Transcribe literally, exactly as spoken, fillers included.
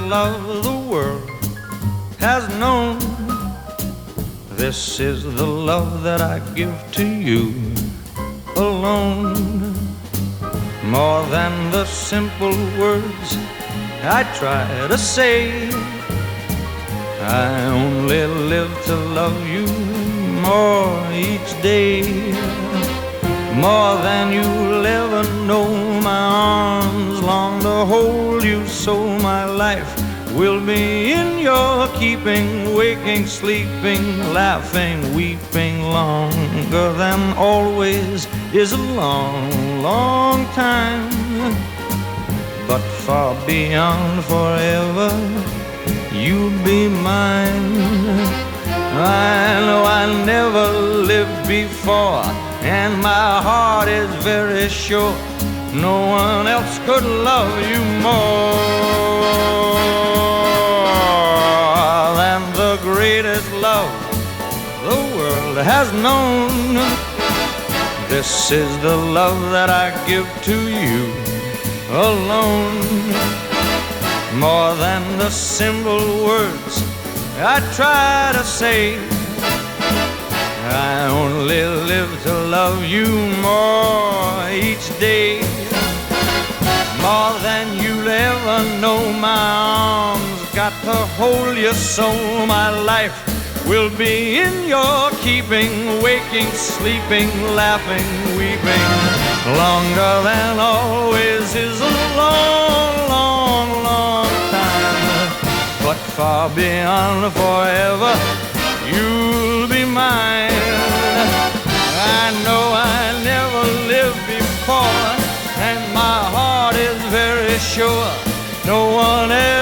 love the world has known. This is the love that I give to you alone. More than the simple words I try to say, I only live to love you more each day. More than you'll ever know, my arms long to hold you, so my life will be in your keeping, waking, sleeping, laughing, weeping. Longer than always is a long, long time, but far beyond forever, you'll be mine. I know I never lived before, and my heart is very sure no one else could love you more than the greatest love the world has known. This is the love that I give to you alone. More than the simple words I try to say, I only live to love you more each day. More than you'll ever know, my arms got to hold you, so my life will be in your keeping, waking, sleeping, laughing, weeping. Longer than always is a long, long, long time, but far beyond forever, you'll be mine. I know I never lived before, and my heart is very sure no one else